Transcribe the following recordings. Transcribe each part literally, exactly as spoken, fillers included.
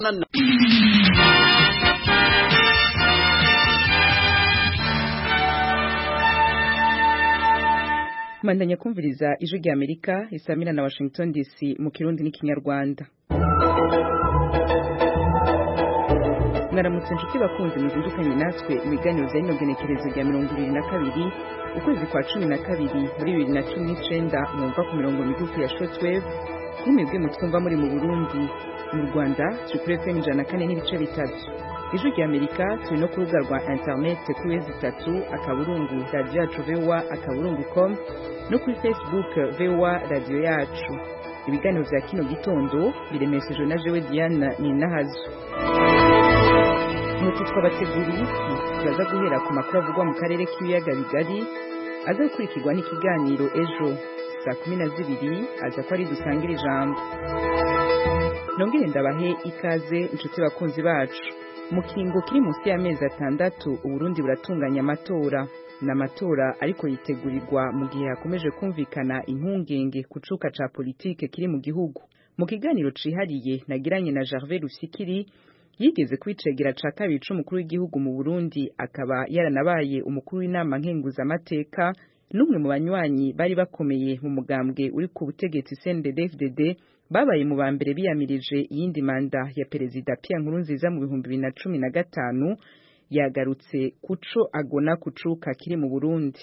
Mandanya kumviriza ijwi rya Amerika isamira na Washington D C mu Kirundi n'ikinyarwanda. Mwaramutse inshuti bakunzi muzindukanye natwe imiganiro z'ino genekerezo rya mirongo ibiri na kabiri ukwezi kwa cumi na kabiri muri bibiri na cumi n'icenda mwumva ku mirongo migufi ya shortwave kuri mwebwe mutwumva muri mu Burundi. Mu Rwanda turi kuri F M ijana na kane n'ibice bitatu. Ijwi rya Amerika turi no ku rubuga rwa internet kuri wezi itatu akaburungu radio yacu V O A akaburungu com no kuri Facebook V O A radio yacu. Ibiganiro vya kino gitondo biremeshejwe na Jewe Diana Ninahazo. Muti twabateguriye iki turaza guhera ku makuru avugwa mu karere k'ibiyaga bigari aza gukurikirwa n'ikiganiro ejo saa kumi na zibiri aza ko ari dusangira ijambo. Nongere ndabahe ikaze inshuti bakunzi bacu. Mu kiringo kiri munsi y'amezi atandatu Uburundi buratunganya amatora n'amatora ariko yitegurirwa mu gihe hakomeje kumvikana impungenge kucuka ca politike kiri mu gihugu. Mu kiganiro cihariye nagiranye na Gervais Rusikiri yigeze kwicegera ca kabiri c'umukuru w'igihugu mu Burundi akaba yaranabaye umukuru w'inama nkenguza amateka n'umwe mu banywanyi bari bakomeye mu mugambwe uri ku butegetsi C N D D F D D babaye mu bambere biyamirije iyindi manda ya perezida Pierre Nkurunziza mu bihumbi bibiri na cumi na gatanu. Yagarutse kuco agona kucuka kiri mu Burundi.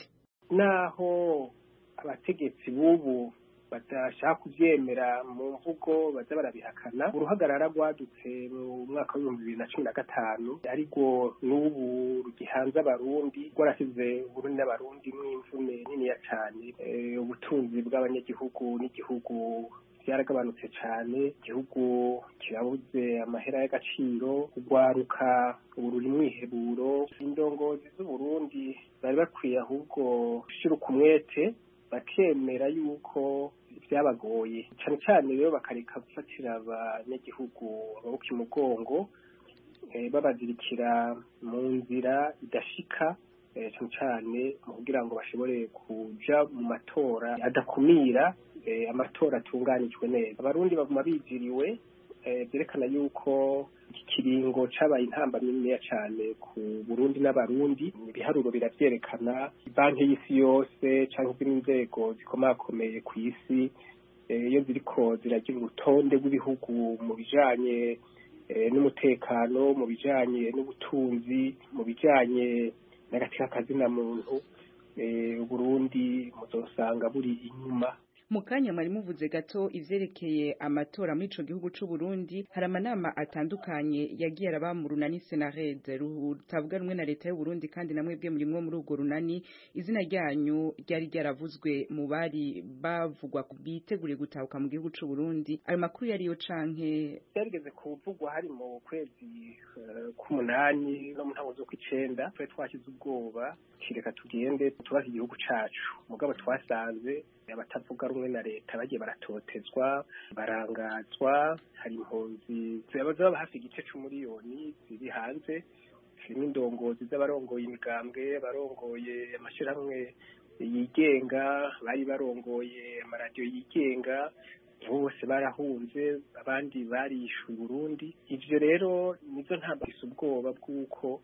Naho abategetsi bubu badashaka kuvyemera mu mvugo baza barabihakana, uruhagarara rwadutse mu mwaka w'ibihumbi bibiri na cumi na gatanu ariko n'ubu rugihanze abarundi rwarasize Burundi n'abarundi mw'imvune niniya cane. E, ubutunzi bw'abanyagihugu n'igihugu byaragabanutse cyane, igihugu kirabuze amahera y'agaciro, kugwaruka ururi mwiheburo. Indongozi z'u Burundi bari bakwiye ahubwo gushira kumwete bakemera yuko byabagoye cyane cyane rero bakareka gufatira abanyagihugu amaboko imugongo, e, babazirikira mu nzira idashika cyane cyane kugira ngo bashobore kuja mu matora adakumira, e, amatora atunganijwe neza. Abarundi baguma biziriwe, e, byerekana yuko iki kiringo cabaye intamba niniya cane ku Burundi n'abarundi. Ibiharuro biravyerekana, banki y'isi yose canke izindi nzego zikomakomeye ku isi iyo ziriko ziragira urutonde rw'ibihugu mu bijanye e, n'umutekano, mu bijanye n'ubutunzi, mu bijanye n'agati k'akazina muntu, e, Burundi muzosanga buri inyuma. Mukanya mwari muvuze gato ivyerekeye amatora muri ico gihugu c'u Burundi. Hari amanama atandukanye yagiye araba mu runani Senarede rutavuga rumwe na leta y'u Burundi kandi namwe bwe murimwo muri urwo runani. Izina ryanyu ryari ryaravuzwe mu bari bavugwa biteguriye gutahuka mu gihugu c'u Burundi. Ayo makuru yariyo canke yarigeze kuvugwa hari mu kwezi uh, k'umunani no mu ntango zo kw'icenda. Twe twashize ubwoba kireka tugende tubaze igihugu cacu, mugabo twasanze abatavuga rumwe na leta bagiye baratotezwa, barangazwa. Hari impunzi zaba hafi igice c'umuriyoni ziri hanze, harimo indongozi z'abarongoye imigambwe, barongoye amashirahamwe yigenga, bari barongoye amaradiyo yigenga, bose barahunze, abandi barishuye Burundi. Ivyo rero nizo ntambara ubwoba bw'uko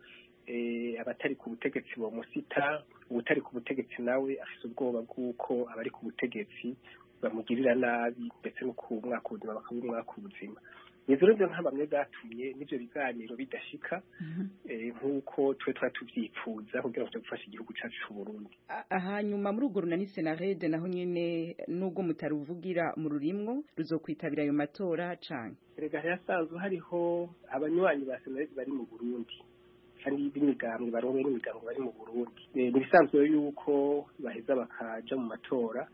E, abatari ku butegetsi bo musita, ubutari ku butegetsi nawe afise ubwoba bw'uko abari ku butegetsi bamugirira nabi ndetse no ku mwaka ubuzima bakabumwaka ubuzima. Nizo rero ntambamwe zatumye n'ivyo biganiro bidashika, mm -hmm. e, nk'uko twe twa tuvyipfuza kugira ngo dufashe igihugu cacu c'u Burundi. Hanyuma muri urwo runani Senarede naho nyene nubwo mutaruvugira mu rurimwo ruzokwitabira ayo matora canke? Erega yasanzwe hariho abanywanyi ba Senarede bari mu Burundi kandi b'imigambwe barongoye n'imigambwe bari mu Burundi. E, nibisanzwe yuko baheza bakaja mu matora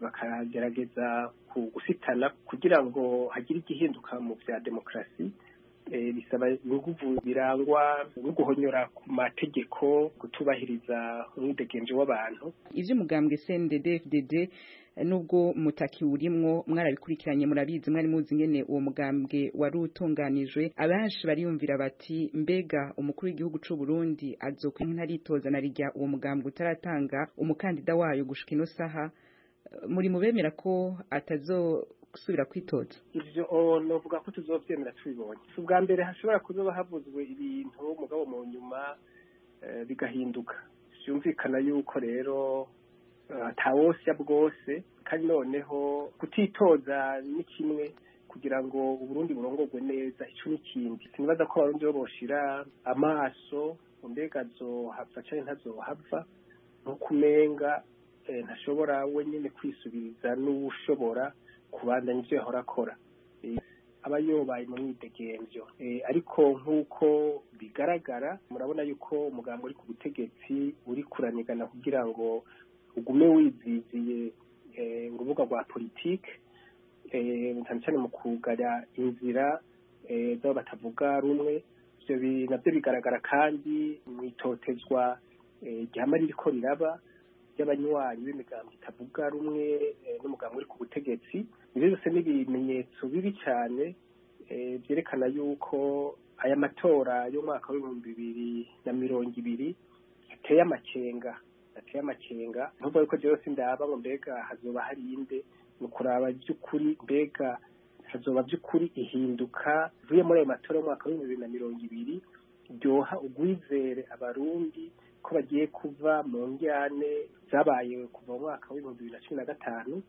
bakagerageza gusitana kugira ngo hagire igihinduka mu vya demokrasi. E, bisaba inguvu birangwa no guhonyora ku mategeko, gutubahiriza umwidegemvyo w'abantu. Ivyo mugambwe C N D D F D D nubwo mutaki urimwo mwarabikurikiranye murabizi, mwari muzi ngene uwo mugambwe wari utunganijwe. Abenshi bariyumvira bati mbega umukuru w'igihugu c'u Burundi azokwinka aritoza na rijya uwo mugambwe utaratanga umukandida wayo gushika ino saha. Muri mubemera ko atazo gusubira kwitoza? Ivyo novuga ko tuzovyemera tubibonye. Si ubwa mbere hashobora kuzoba havuzwe ibintu mugabo mu nyuma uh, bigahinduka. Vyumvikana yuko rero atawosya bwose kandi noneho kutitoza ni kimwe kugira ngo Uburundi burongorwe neza ico n'ikindi. Sinibaza ko abarundi bo boshira amaso mbega zohava canke ntazohava no kumenga eh, ntashobora wenyene kwisubiriza n'ushobora kubandanya ivyo yahora akora. E, aba yobaye mu mwidegemvyo e, ariko nk'uko bigaragara murabona yuko umugambo uri ku butegetsi uri kuranigana kugira ngo ugume wiziziye e, urubuga rwa politike cyane cyane mu kugara inzira e, z'abo batavuga rumwe. Ivyo navyo bigaragara kandi mwitotezwa ryama e, ririko riraba ry'abanywanyi b'imigambi itavuga rumwe e, n'umugambi uri ku butegetsi. Ivyo byose ni ibimenyetso bibi cyane e, vyerekana yuko aya matora y'umwaka w'ibihumbi bibiri na mirongo ibiri ateye amakenga ateye amakenga nubwo yuko byose ndaba ngo mbega hazoba hari inde mu kuraba by'ukuri mbega hazoba by'ukuri ihinduka vuye muri ayo matora y'umwaka w'ibihumbi bibiri na mirongo ibiri byoha ugwizere abarundi ko bagiye kuva mu njyane zabaye kuva mu mwaka w'ibihumbi bibiri na cumi na gatanu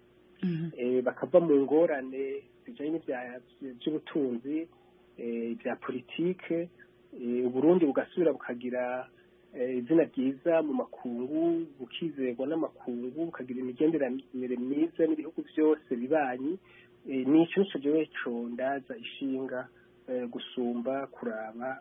eh bakava mu ngorane bijanye by'ubutunzi eh bya politike Uburundi bugasubira bukagira izina ryiza mu makungu bukizerwa n'amakungu bukagira imigenderanire myiza n'ibihugu byose bibanyi nico nico jewe ndaza ishinga gusumba kuraba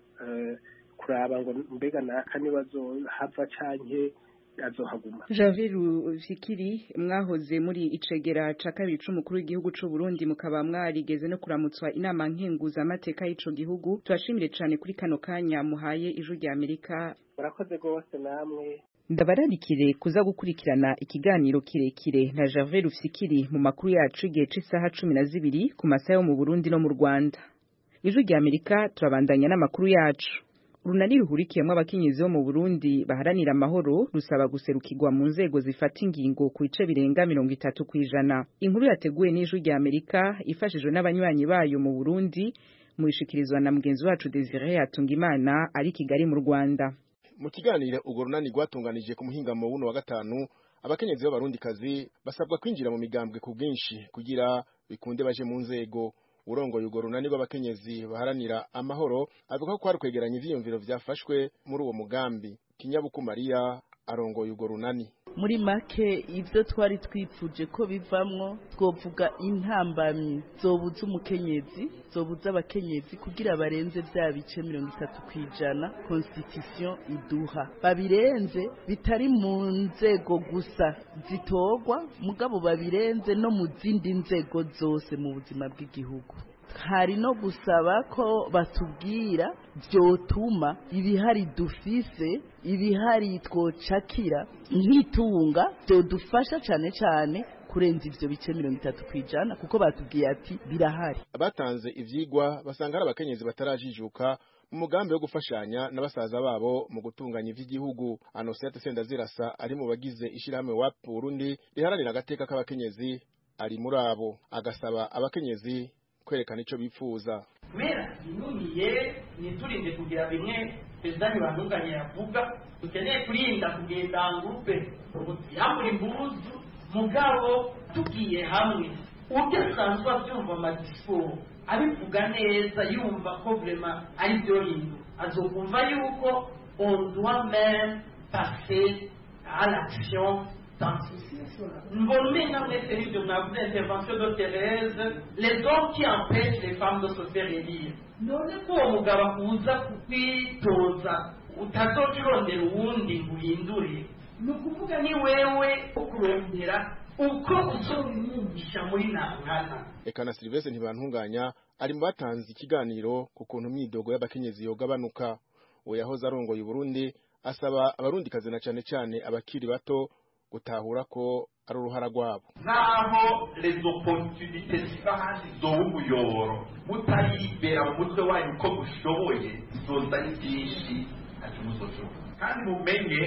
kuraba ngo mbega naka nibazo hava canke azohaguma. Javier Fikiri mwahoze muri icegera ca kabiri c'umukuru w'igihugu c'u Burundi mukaba mwarigeze no kuramutswa inama nkenguza amateka y'ico gihugu. Turashimire cane kuri kano kanya muhaye ijuru rya Amerika. Murakoze gose namwe. Ndabararikire kuza gukurikirana ikiganiro kirekire na Javier Fikiri mu makuru yacu igihe c'isaha cumi na zibiri ku masaha yo mu Burundi no mu Rwanda. Ijuru rya Amerika turabandanya n'amakuru yacu. Urunani ruhurikiyemwo abakenyezi bo mu Burundi baharanira amahoro rusaba guserukirwa mu nzego zifata ingingo ku bice birenga mirongo itatu kw'ijana. Inkuru yateguwe n'Ijuru rya Amerika ifashijwe n'abanywanyi bayo mu Burundi mu ishikirizwa na mugenzi wacu Desire Hatungimana ari Kigali mu Rwanda. Mu kiganiro urwo runani rwatunganije ku muhingamo w'uno wa gatanu abakenyezi b'abarundikazi basabwa kwinjira mu migambwe ku bwinshi kugira bikunde baje mu nzego. Urongoye urwo runani rw'abakenyezi baharanira amahoro avuga ko kwari kwegeranya ivyiyumviro vyafashwe muri uwo mugambi. Kinyabuku Maria arongoye urwo runani. Muri make ivyo twari twipfuje ko bivamwo twovuga intambamyi zobuza umukenyezi zobuza abakenyezi kugira barenze vya bice mirongo itatu kw'ijana constitution iduha babirenze bitari mu nzego gusa zitorwa mugabo babirenze no mu zindi nzego zose mu buzima bw'igihugu. Hari no gusaba ko batubwira vyotuma ibihari dufise ibihari twocakira nkitunga vyodufasha cane cane kurenza ivyo bice mirongo itatu kw'ijana kuko batubwiye ati birahari. Abatanze ivyigwa basanga ari abakenyezi batarajijuka mu mugambi wo gufashanya n'abasaza babo mu gutunganya ivy'igihugu. Anosete Sendazirasa ari mu bagize ishirahamwe W A P Burundi riharanira agateka k'abakenyezi ari muri abo agasaba abakenyezi kwerekana ico bipfuza. Mera inumiye niturinde kugira bimwe Perezida Ntibantunganya yavuga dukeneye kurinda kugenda ngupe yambura imbuzu mugabo tugiye hamwe ujya sanzwe avyumva amadispo abivuga neza yumva ko vraiment ari byo hindu azokumva yuko on doit même passer à l'action. Mbonne na mwese de ma intervention de Thérèse, les hommes qui empêchent les femmes de se faire élire. None ko mugaba kuza kwitoza utazocirondera uwundi nguhindure nukuvuga ni wewe ukurondera uko uzomwigisha muri nangana. Eka na Sylvestre Ntibantunganya ari mu batanze ikiganiro ku kuntu imyidogo y'abakenyezi yogabanuka. Uwo yahoze arongoye Burundi asaba abarundikazi na cane cane abakiri bato gutahura ko ari uruhara rwabo. Naho les opportunités zibahandi z'ubuyoboro mutaribera mu mutwe wanyu ko mushoboye zoza byinshi ati muzojo kandi mumenye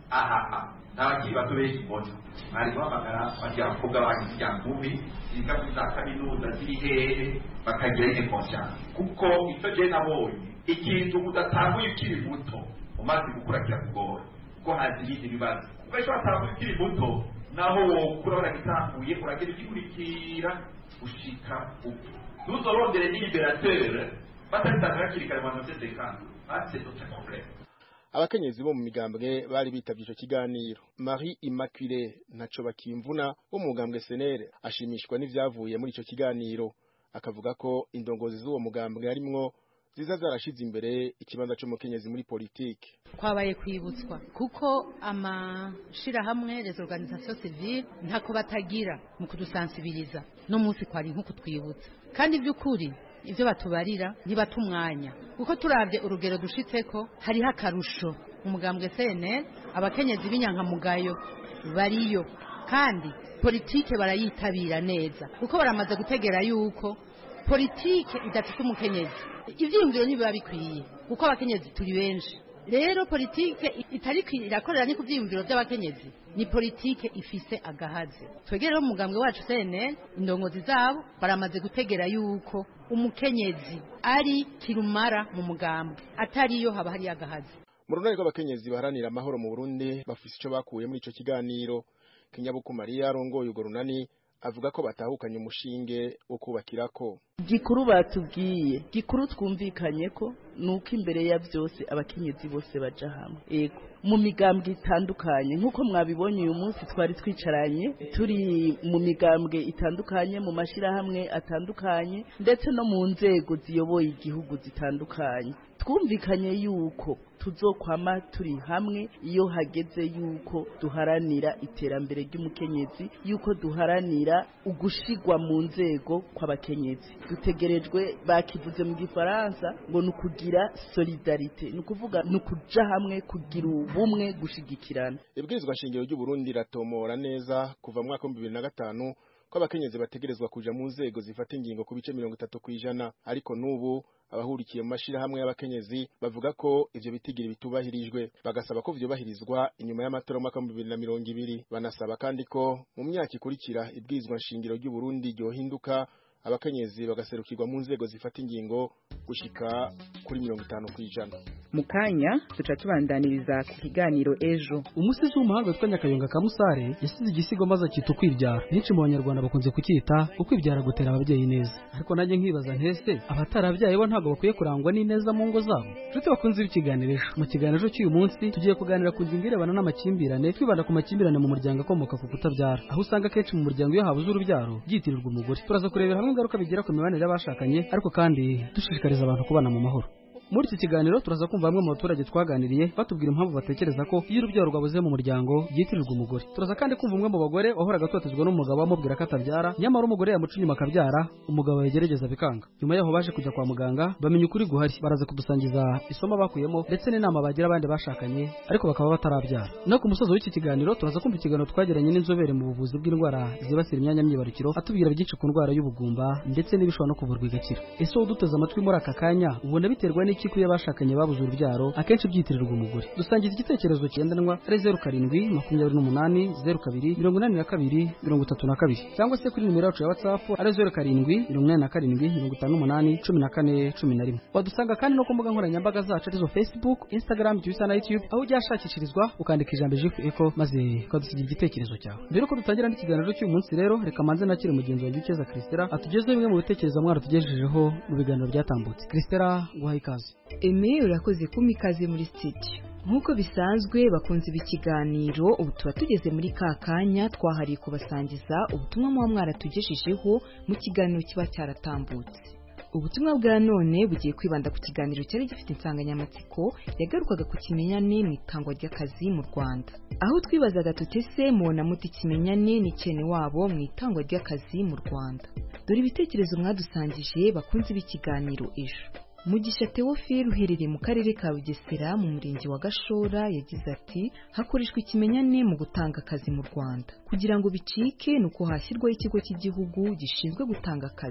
aha n'abakiri bato benshi mbona mwari guhamagara bagira abakobwa bagize ibya nkumi biga muri za kaminuza ziri hehe bakagira ine conscience kuko icyo gihe nabonye ikintu udatanguye ukiri muto umaze gukura kirakugora kuko hazi ibindi bibazo kuko ejo watanguye ukiri muto naho wokura waragitanguye uragenda ugikurikira ushika upfa ntuzorondere n'iberatere bataritanga hakiri kare mu ntoki z'ekanda that's a problem. Abakenyezi bo mu migambwe bari bitavye ico kiganiro. Marie Immaculée ntaco bakimvuna wo mu mugambwe S N L ashimishwa n'ivyavuye muri ico kiganiro, akavuga ko indongozi z'uwo mugambwe harimwo ziza zarashize imbere ikibanza c'umukenyezi muri politike. Kwabaye kwibutswa kuko amashira hamwe les organisations civiles ntako batagira mu kudusansibiriza no munsi kwari nko kutwibutsa kandi by'ukuri ivyo batubarira ntibatumwanya kuko turavye urugero dushitseko hari hakarusho umugambwe S N L abakenyezi b'inyankamugayo bariyo kandi politike barayitabira neza kuko baramaze gutegera yuko politike idafite umukenyezi ivyiyumviro ntibiba bikwiye kuko abakenyezi turi benshi rero politike itari irakorera ni kuvyiyumviro by'abakenyezi ni politike ifise agahaze twegere mu mugambwe wacu S N L indongozi zabo baramaze gutegera yuko umukenyezi ari kirumara mu mugambwe atariyo haba hari agahaze. Mu runani rw'abakenyezi baharanira amahoro mu Burundi bafise ico bakuye muri ico kiganiro. Kinyabuku Maria arongoye urwo runani avuga ko batahukanye umushinge wo kubakirako. Gikuru batubwiye gikuru twumvikanye ko nuko imbere ya byose abakenyezi bose baja hamwe ego mu migambwe itandukanye nkuko mwabibonye uyu munsi twari twicaranye turi mu migambwe itandukanye mu mashira hamwe atandukanye ndetse no mu nzego ziyoboye igihugu zitandukanye twumvikanye yuko tuzokwama turi hamwe iyo hageze yuko duharanira iterambere ry'umukenyezi yuko duharanira ugushigwa mu nzego kw'abakenyezi dutegerejwe bakivuze mu gifaransa ngo nukugira solidarite nukuvuga nukuja hamwe kugira ubumwe gushigikirana. Ibwirizwa shingiro ry'u Burundi ratomora neza kuva mu mwaka wa bibiri na gatanu ko abakenyezi bategerezwa kuja mu nzego zifata ingingo ku bice mirongo itatu kwijana ariko nubu abahurikiye mu mashira hamwe y'abakenyezi bavuga ko ivyo bitigira bitubahirijwe bagasaba ko vyobahirizwa inyuma y'amatora mu mwaka wa bibiri na mirongo ibiri banasaba kandi ko mu myaka ikurikira ibwirizwa shingiro ry'u Burundi ryohinduka abakenyezi bagaserukirwa mu nzego zifata ingingo gushika kuri mirongo itanu kwijana. Mukanya tuca tubandaniriza ku kiganiro ejo. Umusizi w'umuhanga witwa Nyakayonga Kamusare yasize igisigo maze akita ukwibyara. Benshi mu banyarwanda bakunze kucyita ukwibyara gutera ababyeyi neza. Ariko nanjye nkibaza ntese abatarabyaye bo ntago bakwiye kurangwa n'ineza mu ngo zabo. Nshuti bakunze ikiganiro ejo. Mu kiganiro cy'uyu munsi tugiye kuganira ku ngingo irebana n'amakimbirane twibanda ku makimbirane mu muryango akomoka ku kutabyara. Aho usanga kenshi mu muryango iyo habuze urubyaro byitirirwa umugore. Turaza kurebera hamwe ingaruka bigira ku mibanire y'abashakanye ariko kandi dushishikariza abantu kubana mu mahoro. Muri iki kiganiro turaza kumva bamwe mu baturage twaganiriye batubwira impamvu batekereza ko iyo urubyaro rwabuze mu muryango byitirirwa umugore. Turaza kandi kumva umwe mu bagore wahoraga atotezwa n'umugabo amubwira ko atabyara nyamara umugore yamuca inyuma akabyara umugabo yegerageza bikanga. Nyuma yaho baje kujya kwa muganga bamenya ukuri guhari baraza kudusangiza isomo bakuyemo ndetse n'inama bagira abandi bashakanye ariko bakaba batarabyara. No ku musozo w'iki kiganiro turaza kumva ikiganiro twageranye n'inzobere mu buvuzi bw'indwara zibasira imyanya myibarukiro atubwira byinshi ku ndwara y'ubugumba ndetse n'ibishobora no kuvurwa igakira. Ese uduteze amatwi muri aka kanya ubona biterwa n'iki kuye bashakanye babuze urubyaro akenshi byitirirwa umugore. Dusangiza igitekerezo cyendanwa ari zeru karindwi makumyabiri n'umunani zeru kabiri mirongo inani na kabiri mirongo itatu na kabiri cyangwa se kuri nimero yacu ya WhatsApp ari zeru karindwi mirongo inani na karindwi mirongo itanu n'umunani cumi na kane cumi na rimwe. Wadusanga kandi no ku mbuga nkoranyambaga zacu arizo Facebook, Instagram, Twitter na YouTube aho ujyashakishirizwa ukandika ijambo Jifu Eco maze ukadusigira igitekerezo cyawe. Mbere ko dutangira n'ikiganiro cy'uyu munsi rero reka manze nakire mugenzi wanjye Ukeza Christera atugezeho bimwe mu bitekerezo mwara tugejejeho mu biganiro byatambutse. Christera guha ikaze. Eme urakoze kumpa ikaze muri studio. Nk'uko bisanzwe bakunze ikiganiro ubu tuba tugeze muri ka kanya twahariye kubasangiza ubutumwa muba mwaratugejejeho mu kiganiro kiba cyaratambutse. Ubutumwa bwa none bugiye kwibanda ku kiganiro cyari gifite insanganyamatsiko yagarukaga ku kimenyane mu itangwa ry'akazi mu Rwanda. Aho twibazaga tutese mubona muti kimenyane ni cyene wabo mu itangwa ry'akazi mu Rwanda. Dore ibitekerezo mwadusangije bakunze ikiganiro ejo. Mugisha Theophile uherereye mu karere ka Bugesera mu murenge wa Gashora yagize ati hakoreshwa ikimenyane mu gutanga akazi mu Rwanda kugira ngo bicike nuko hashyirwaho ikigo cy'igihugu gishinzwe gutanga akazi.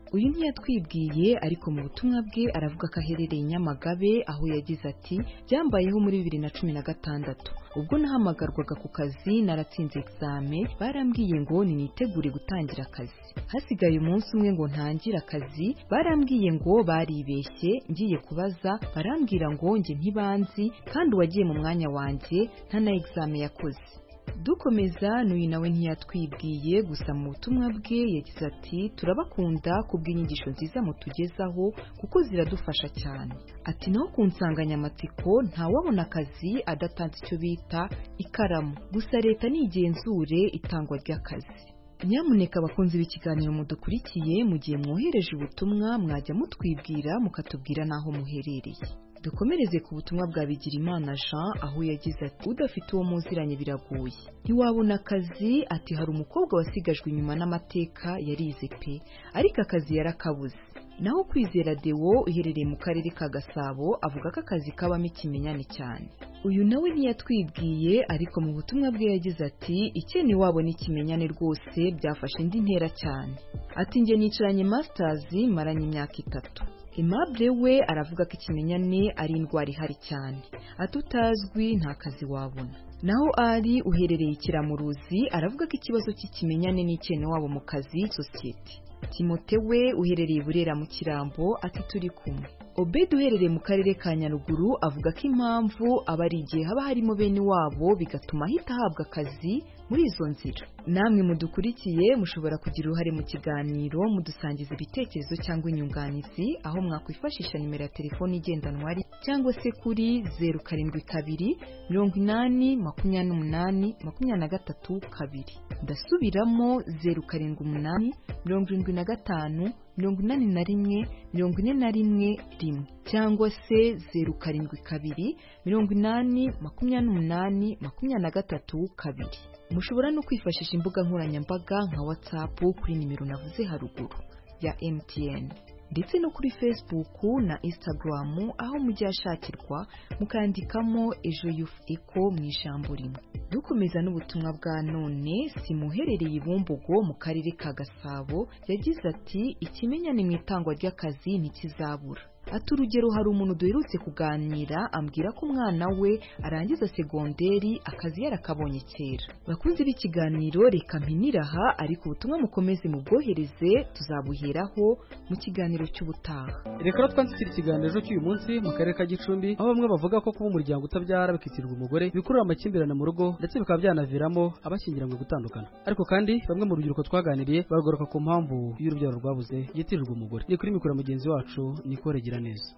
uyu ntiyatwibwiye ariko mu butumwa bwe aravuga ko aherereye Nyamagabe aho yagize ati byambayeho muri bibiri na cumi na gatandatu ubwo nahamagarwaga ku kazi naratsinze exame barambwiye ngo nitegure gutangira akazi hasigaye umunsi umwe ngo ntangire akazi barambwiye ngo baribeshye ngiye kubaza barambwira ngo nge ntibanzi kandi wagiye mu mwanya wanjye nta na exame yakoze dukomeza n'uyu nawe ntiyatwibwiye gusa mu butumwa bwe yagize ati turabakunda kubw'inyigisho nziza mutugezaho kuko ziradufasha cyane ati naho ku nsanganyamatsiko ntawabona akazi adatanze icyo bita ikaramu gusa leta nigenzure itangwa ry'akazi nyamuneka abakunzi b'ikiganiro mudukurikiye mu gihe mwohereje ubutumwa mwajya mutwibwira mukatubwira n'aho muherereye dukomereze ku butumwa bwa Bigirimana Jean aho yagize ati udafite uwo muziranye biragoye ntiwabona akazi ati hari umukobwa wasigajwe inyuma n'amateka yarize pe ariko akazi yarakabuze naho Kwizera Deo uherereye mu karere ka Gasabo avuga ko akazi kabamo ikimenyane cyane uyu nawe ntiyatwibwiye ariko mu butumwa bwe yagize ati ikene wabo n'ikimenyane rwose byafashe indi ntera cyane ati nge nicaranye masters maranye imyaka itatu Aimable we aravuga ko ikimenyane ari indwara ihari cyane atutazwi nta kazi wabona naho ari uherereye Kiramuruzi aravuga ko ikibazo cy'ikimenyane n'ikene wabo mu kazi society Timote we uherereye Burera mu Kirambo ati turi kumwe Obed uherereye mu karere ka Nyaruguru avuga ko impamvu aba ari igihe haba harimo bene wabo bigatuma ahita ahabwa akazi muri izo nzira namwe mudukurikiye mushobora kugira uruhare mu kiganiro mudusangiza ibitekerezo cyangwa inyunganizi aho mwakwifashisha nimero ya telefoni igendanwa cyangwa se kuri zeru karindwi kabiri mirongo inani makumyabiri n'umunani makumyabiri na gatatu kabiri ndasubiramo zeru karindwi umunani mirongo irindwi na gatanu mirongo inani na rimwe mirongo ine na rimwe rimwe cyangwa se zeru karindwi kabiri mirongo inani makumyabiri n'umunani makumyabiri na gatatu kabiri mushobora no kwifashisha imbuga nkoranyambaga nka WhatsApp kuri nimero navuze haruguru ya M T N ndetse no kuri Facebook na Instagram aho mujya ashakirwa mukandikamo Ejo Youth Eco mu ijambo rimwe dukomeza n'ubutumwa bwa none simuherereye ibumbugo mu karere ka Gasabo yagize ati ikimenyane mu itangwa ry'akazi ntikizabura ati urugero hari umuntu duherutse kuganira ambwira ko umwana we arangiza segonderi akazi yarakabonye kera bakunze b'ikiganiro reka mpiniraha ariko ubutumwa mukomeze mu bwohereze tuzabuheraho mu kiganiro cy'ubutaha reka twansitira ikiganiro cy'uyu munsi mu karere ka Gicumbi aho bamwe bavuga ko kuba umuryango utabyara bikitirwa umugore bikurura amakimbirane mu rugo ndetse bikaba byanaviramo abashyingiranywe gutandukana ariko kandi bamwe mu rubyiruko twaganiriye bagaruka ku mpamvu y'urubyaro rwabuze yitirirwa umugore ni kuri mikoro mugenzi wacu Nikore neza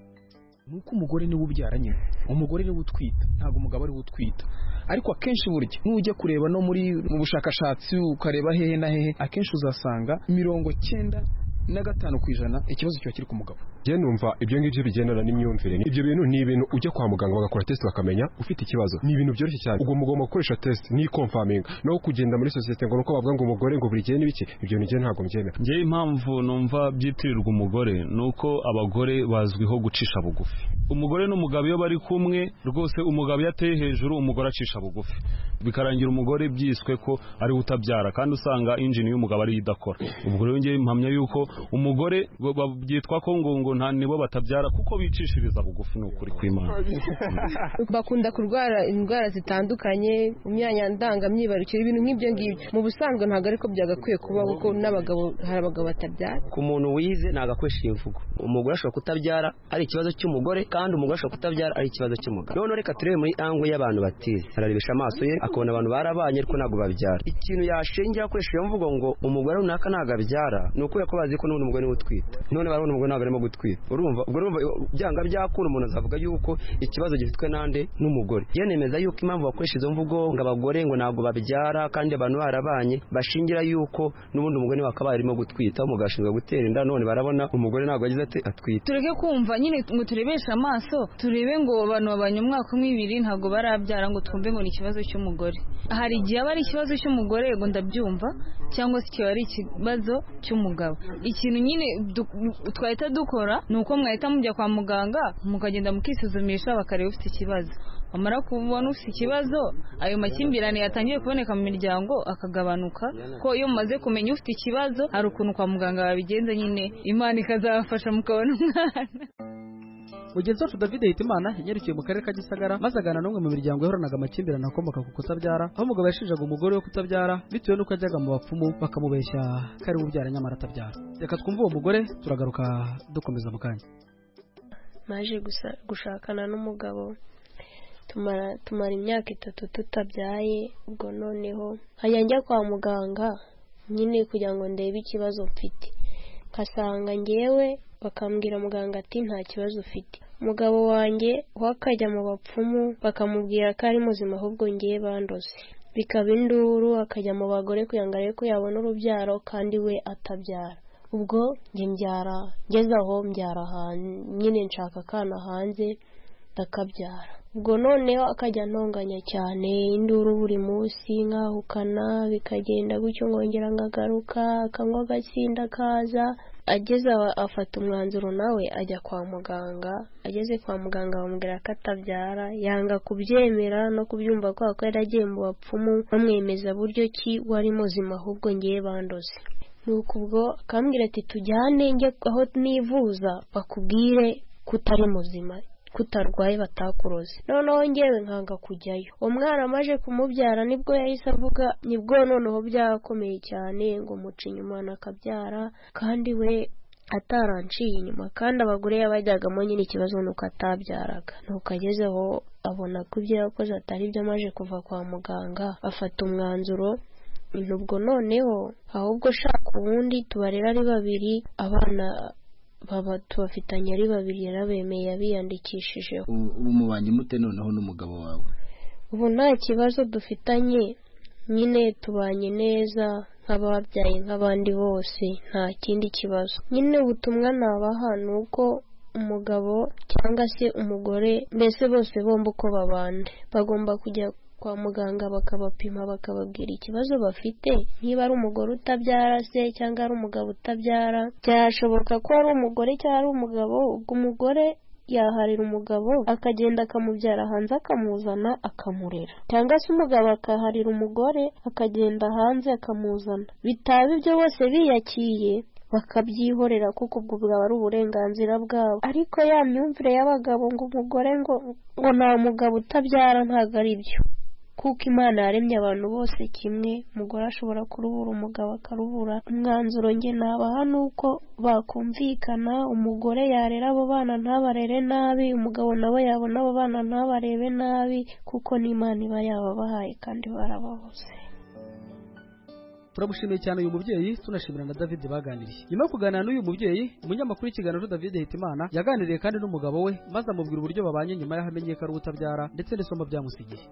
nuko umugore niwe ubyara nyine umugore niwe utwita ntabwo umugabo ari we utwita ariko akenshi burya nujya kureba no muri mu bushakashatsi ukareba hehe na hehe akenshi uzasanga mirongo cyenda na gatanu ku ijana ikibazo kiba kiri ku mugabo je numva ibyo ngibyo bigendana n'imyumvire ibyo bintu ni ibintu ujya kwa muganga bagakora test bakamenya ufite ikibazo ni ibintu byoroshye cyane ubwo mugomba gukoresha test ni confirming no kugenda muri societe ngo nuko bavuga ngo umugore ngo buri gihe n'ibiki ibyo ni je ntabwo mbyemera nge impamvu numva byitirirwa umugore nuko abagore bazwiho gucisha bugufi umugore n'umugabo iyo bari kumwe rwose umugabo yateye hejuru umugore acisha bugufi bikarangira umugore byiswe ko ari utabyara kandi usanga engine y'umugabo ari idakora ubwo rero nge impamya yuko umugore babyitwa ko ngo ngo nta nibo batabyara kuko bicishiriza bugufi n'ukuri kw'Imana bakunda kurwara indwara zitandukanye imyanya ndangamyibarukiro ibintu nk'ibyo ngibyo mu busanzwe ntabwo ariko byagakwiye kuba kuko n'abagabo hari abagabo batabyara ku muntu wize ntabwo akoresha imvugo umugore ashobora kutabyara ari ikibazo cy'umugore kandi umugore ashobora kutabyara ari ikibazo cy'umugabo none reka turebe muri ango y'abantu batize ararebesha amaso ye akabona abantu barabanye ariko ntabwo babyara ikintu yashingira akoresha iyo mvugo ngo umugore runaka ntabwo abyara ni ukubera ko bazi ko n'ubundi umugore niwe utwita none barabona umugore ntabwo arimo gutwita urumva ubwo urumva byanga byakura umuntu azavuga yuko ikibazo gifitwe nande n'umugore yenemeza yuko impamvu bakoresha izo mvugo ngo abagore ngo ntabwo babyara kandi abantu barabanye bashingira yuko n'ubundi umugore niwe akaba arimo gutwita umugashinzwe gutera inda none barabona umugore ntabwo agize ati atwita tureke kumva nyine ngo turebeshe amaso turebe ngo abantu babanye umwaka umwe ibiri ntabwo barabyara ngo twumve ngo ni ikibazo cy'umugore hari igihe aba ari ikibazo cy'umugore ngo ndabyumva cyangwa se kiba ari ikibazo cy'umugabo ikintu nyine twahita dukora ni uko mwahita mujya kwa muganga mukagenda mukisuzumisha bakareba ufite ikibazo amara kubona ufite ikibazo ayo makimbirane yatangiye kuboneka mu miryango akagabanuka ko iyo mumaze kumenya ufite ikibazo hari ukuntu kwa muganga babigenza nyine Imana ikazabafasha mukabona umwana. Mugenzi wacu David Hitimana yanyarukiye mu karere ka Gisagara maze agana n'umwe mu miryango yahoranaga amakimbirane akomoka ku kutabyara aho umugabo yashinjaga umugore we kutabyara bitewe n'uko ajyaga mu bapfumu bakamubeshya ko ari ubyara nyamara atabyara. Reka twumve uwo mugore turagaruka dukomeza mu kanya. Maje gushakana n'umugabo tumara tumara imyaka itatu tutabyaye, ubwo noneho hajya njya kwa muganga nyine kugira ngo ndebe ikibazo mfite, kasanga ngewe bakambwira muganga ati nta kibazo ufite. Umugabo wanjye wakajya mu bapfumu bakamubwira ko ari muzima ahubwo ngiye bandoze, bikaba induru akajya mu bagore kugira ngo arebe ko yabona urubyaro kandi we atabyara. Ubwo njye mbyara ngeze aho mbyara nyine nshaka akana hanze ndakabyara. Ubwo noneho akajya ntonganya cyane, induru buri munsi nkahukana, bikagenda gutyo ngongera ngagaruka, akanywa agasinda kaza. Ageze afata umwanzuro nawe ajya kwa muganga. Ageze kwa muganga bamubwira ko atabyara, yanga kubyemera no kubyumva ko ko yaragiye mu bapfumu bamwemeza buryo ki wari muzima ahubwo ngiye bandoze. Nuko ubwo akambwira ati tujyane njye aho nivuza bakubwire kutari muzima, kutarwaye batakuroze. Noneho ngewe nkanga kujyayo. Umwana amaje kumubyara nibwo yahise avuga, nibwo noneho byakomeye cyane ngo muca inyuma nakabyara kandi we ataranciye inyuma, kandi abagore yabajyagamo nyine ikibazo nuko atabyaraga. Nuko agezeho abona ko ibyo yakoze atari byo, amaje kuva kwa muganga afata umwanzuro, nubwo noneho ahubwo shaka ubundi tubarera ari babiri, abana baba tubafitanye ari babiri, yarabemeye yabiyandikishije. Ubu mubanye mute noneho n'umugabo wawe? Ubu nta kibazo dufitanye, nyine tubanye neza nk'ababyaye nk'abandi bose, nta kindi kibazo. Nyine ubutumwa nabaha ni uko umugabo cyangwa se umugore mbese bose bombi uko babana bagomba kujya kwa muganga bakabapima bakababwira ikibazo bafite. Niba ari umugore utabyara se cyangwa ari umugabo utabyara, byashoboka ko ari umugore cyangwa ari umugabo, ubwo umugore yaharira umugabo akagenda akamubyara hanze akamuzana akamurera, cyangwa se umugabo akaharira umugore akagenda hanze akamuzana. Bitaba ibyo bose biyakiye bakabyihorera kuko ubwo bwaba ari uburenganzira bwabo. Ariko ya myumvire y'abagabo ngo umugore ngo ngo nta mugabo utabyara, ntabwo ari byo, kuko Imana yaremye abantu bose kimwe. Umugore ashobora kurubura, umugabo akarubura. Umwanzuro nge nabaha nuko bakumvikana, umugore yarera abo bana ntabarere nabi, umugabo nawe yabona abo bana ntabarebe nabi, kuko n'Imana iba yababahaye kandi barababuze. Turamushimiye cyane uyu mubyeyi, tunashimira na David baganiriye. Nyuma yo kuganira n'uyu mubyeyi, umunyamakuru w'ikiganiro David Hitimana yaganiriye kandi n'umugabo we maze amubwira uburyo babanye nyuma y'aho amenye ko ari utabyara ndetse n'isomo byamusigiye.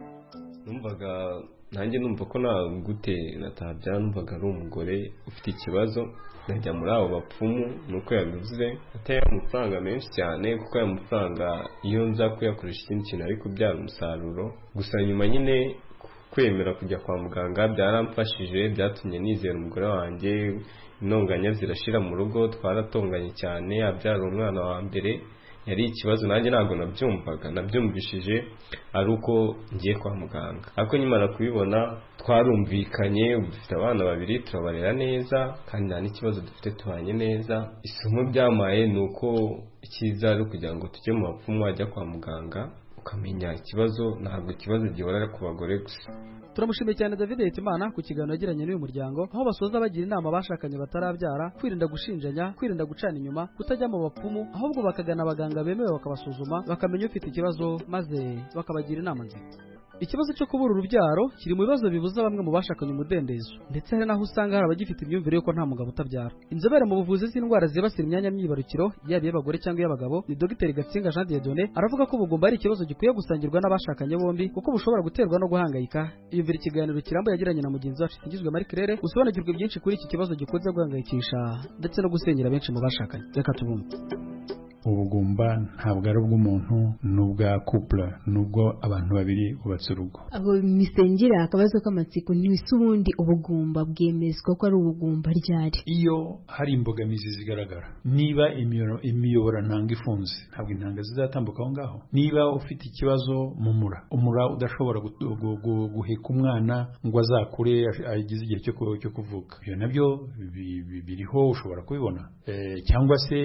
Numvaga nanjye numva ko na gute natabyara, numvaga ari umugore ufite ikibazo, najya muri abo bapfumu nuko yabivuze, ateye amafaranga menshi cyane kuko aya mafaranga iyo nza kuyakoresha ikindi kintu ari kubyara umusaruro. Gusa nyuma nyine kwemera kujya kwa muganga byaramfashije, byatumye nizera umugore wanjye, intonganya zirashira mu rugo, twaratonganye cyane. Abyara umwana wa mbere yari ikibazo, nanjye ntabwo nabyumvaga, nabyumvishije ari uko ngiye kwa muganga. Ariko nyimara kubibona twarumvikanye, dufite abana babiri turabarera neza kandi nta n'ikibazo dufite, tubanye neza. Isomo byamaye ni uko icyiza ari kugira ngo tujye mu bapfumu wajya kwa muganga ukamenya ikibazo, ntabwo ikibazo gihora ku bagore gusa. Turamushimiye cyane David Hitimana ku kiganiro yagiranye n'uyu muryango, aho basoza bagira inama bashakanye batarabyara kwirinda gushinjanya, kwirinda gucana inyuma, kutajya mu bapfumu, ahubwo bakagana abaganga bemewe bakabasuzuma bakamenya ufite ikibazo maze bakabagira inama nziza. Ikibazo cyo kubura urubyaro kiri mu bibazo bibuza bamwe mu bashakanye umudendezo, ndetse hari naho usanga hari abagifite imyumvire yuko nta mugabo utabyara. Inzobere mu buvuzi z'indwara zibasira imyanya myibarukiro yaba iy'abagore cyangwa iy'abagabo ni Dr Gatsinga Jean Dieudonné aravuga ko ubugumba ari ikibazo gikwiye gusangirwa n'abashakanye bombi kuko bushobora guterwa no guhangayika. Iyumvira ikiganiro kirambuye yagiranye na mugenzi wacu Singizwe Marie Claire usobanukirwa byinshi kuri iki kibazo gikunze guhangayikisha ndetse no gusenyera benshi mu bashakanye. Reka tubumve. ubugumba ntabwo ari ubw'umuntu n'ubwa couple nubwo abantu babiri bubatse urugo. abo misengera akabazo k'amatsiko ntibise ubundi ubugumba bwemezwa ko ari ubugumba ryari? Iyo hari imbogamizi zigaragara, niba imiyobora ntanga ifunze ntabwo intanga zizatambuka aho ngaho. Niba ufite ikibazo mu mura umura udashobora guheka umwana ngo azakure agize igihe cyo kuvuka, ibyo nabyo biriho ushobora kubibona. Cyangwa se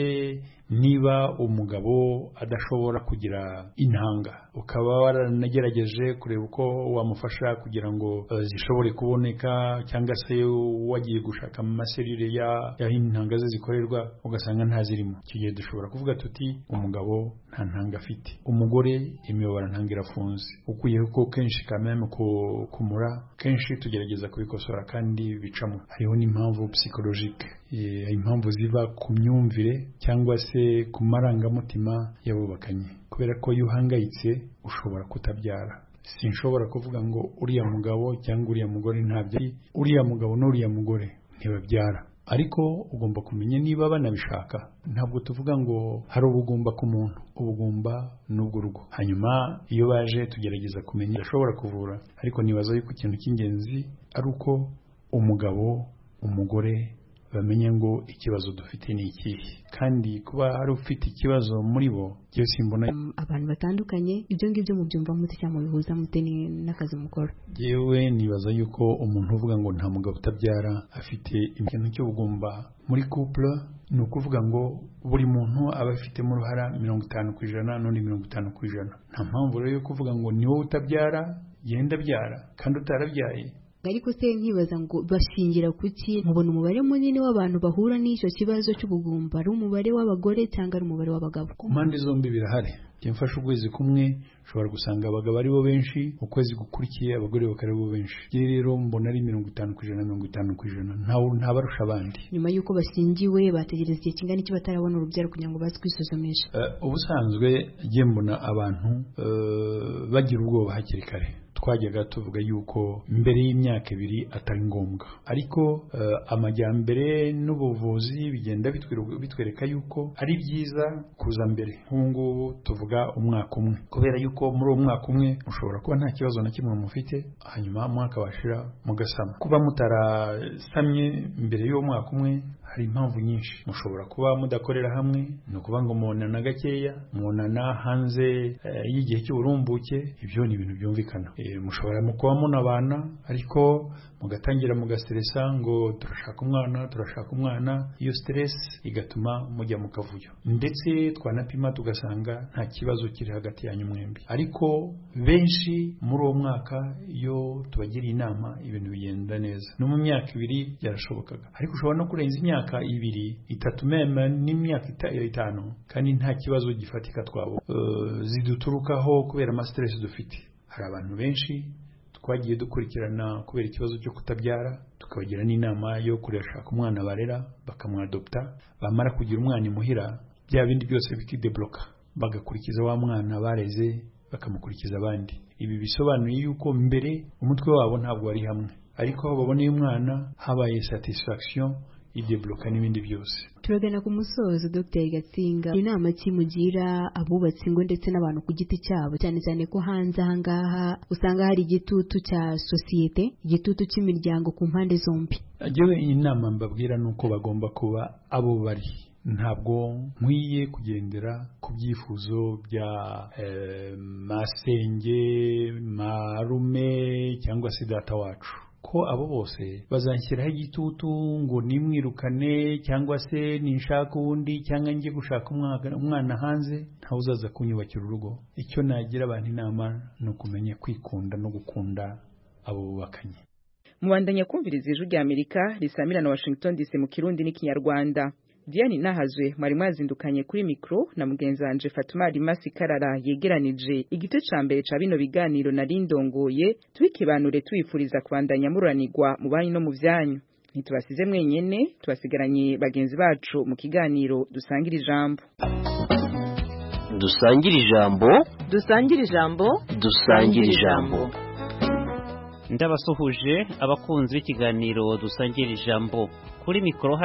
niba umugabo adashobora kugira intanga ukaba waranagerageje kureba uko wamufasha kugira ngo uh, zishobore kuboneka, cyangwa se wagiye gushaka amaserire ya ya intanga ze zikorerwa ugasanga nta zirimo, kigiye dushobora kuvuga tuti umugabo nta ntanga afite. Umugore imiyobora ntanga irafunze, ukuye ko kenshi kameme ko kumura kenshi tugerageza kubikosora kandi bicamo. Hariho n'impamvu psychologique, e, impamvu ziva ku myumvire cyangwa se ku marangamutima y'abubakanye, kubera ko iyo uhangayitse ushobora kutabyara. Sinshobora kuvuga ngo uriya mugabo cyangwa uriya mugore ntabyo, uriya mugabo n'uriya mugore ntibabyara, ariko ugomba kumenya niba banabishaka. Ntabwo tuvuga ngo hari ubugumba ku muntu, ubugumba n'ubw'urugo. Hanyuma iyo baje tugerageza kumenya ashobora kuvura, ariko nibaza yuko ikintu cy'ingenzi ari uko umugabo umugore bamenye ngo ikibazo dufite ni ikihe, kandi kuba hari ufite ikibazo muri bo byo simbona. Um, abantu batandukanye ibyo ngibyo mu byumva mute cyangwa bihuza mute n'akazi mukora? Yewe nibaza yuko umuntu uvuga ngo nta mugabo utabyara afite ikintu cyo bugomba muri couple, ni ukuvuga ngo buri muntu aba afitemo uruhara mirongo itanu ku ijana n'undi mirongo itanu ku ijana. Nta mpamvu rero yo kuvuga ngo ni wowe utabyara yenda byara kandi utarabyaye. Ariko se nkibaza ngo bashingira kuki mubona umubare munini w'abantu bahura n'icyo kibazo cy'ubugumba ari umubare w'abagore cyangwa ari umubare w'abagabo? Ku mpande zombi birahari. Kimfasha ukwezi kumwe ushobora gusanga abagabo ari bo benshi, ukwezi gukurikiye abagore bakari bo benshi. Rero mbona ari mirongo itanu ku ijana mirongo itanu ku ijana, nta barusha abandi. Nyuma y'uko bashingiwe bategereza igihe kingana iki batarabona urubyaro kugira ngo baze kwisuzumisha? Uh, ubusanzwe ngiye mbona abantu uh, bagira ubwoba hakiri kare. Twajyaga tuvuga yuko mbere y'imyaka ibiri atari ngombwa, ariko uh, amajyambere n'ubuvuzi bigenda bitwereka yuko ari byiza kuza mbere. Nk'ubu tuvuga umwaka umwe, kubera yuko muri uwo mwaka umwe ushobora kuba nta kibazo na kimwe mufite, hanyuma mwaka washira mugasama. Kuba mutarasamye mbere y'uwo mwaka umwe hari impamvu nyinshi. Mushobora kuba mudakorera hamwe, ni ukuvuga ngo mwonana gakeya, mwonana hanze uh, y'igihe cy'uburumbuke, ibyo ni ibintu byumvikana. E, mushobora kuba munabana ariko mugatangira mugastresa ngo turashaka umwana turashaka umwana, iyo stress igatuma mujya mu kavuyo, ndetse twanapima tugasanga nta kibazo kiri hagati yanyu mwembi. Ariko benshi muri uwo mwaka iyo tubagiriye inama ibintu bigenda neza. No mu myaka ibiri byarashobokaga, ariko ushobora no kurenza imyaka ibiri itatu meme n'imyaka itanu kandi nta kibazo gifatika twabo uh, ziduturukaho kubera ama stress dufite. Hari abantu benshi twagiye dukurikirana kubera ikibazo cyo kutabyara, tukabagira n'inama yo kurashaka umwana barera bakamwadopta, bamara kugira umwana imuhira bya bindi byose bikidebloka, bagakurikiza wa mwana bareze bakamukurikiza abandi. Ibi bisobanuye yuko mbere umutwe wabo ntabwo wari hamwe, ariko aho baboneye umwana habaye satisfaction idebloka n'ibindi byose. Turagana ku musozo Dr Gatsinga, inama kimugira abubatsi ngo ndetse n'abantu ku giti cyabo, cyane cyane ko hanze ahangaha usanga hari igitutu cya societe, igitutu cy'imiryango ku mpande zombi. Ajewe inama mbabwira nuko bagomba kuba abo bari. Ntabwo nkwiye kugendera ku byifuzo bya eh, masenge marume cyangwa se data wacu, ko abo bose bazanshyiraho igitutu ngo nimwirukane cyangwa se ninshaka undi cyangwa njye gushaka umwana hanze, ntawe uzaza kunyubakira urugo. Icyo nagira abantu inama ni ukumenya kwikunda no gukunda abo bubakanye. Mubandanya kumviriza ijwi rya Amerika risamira na Washington D C mu Kirundi n'Ikinyarwanda. Diane Nahazwe mwari mwazindukanye kuri mikro na mugenzi wanje Fatuma Rimasi Karara yegeranije igice ca mbere ca bino biganiro narindongoye, tubikibanure twifuriza kubandanya muranirwa mu banyu no mu vyanyu. Ntitubasize mwenyene, tubasigaranye bagenzi bacu mu kiganiro dusangira ijambo. Dusangira ijambo, dusangira ijambo, dusangira ijambo. Ndabasuhuje abakunzi b'ikiganiro dusangira ijambo kuri mikro.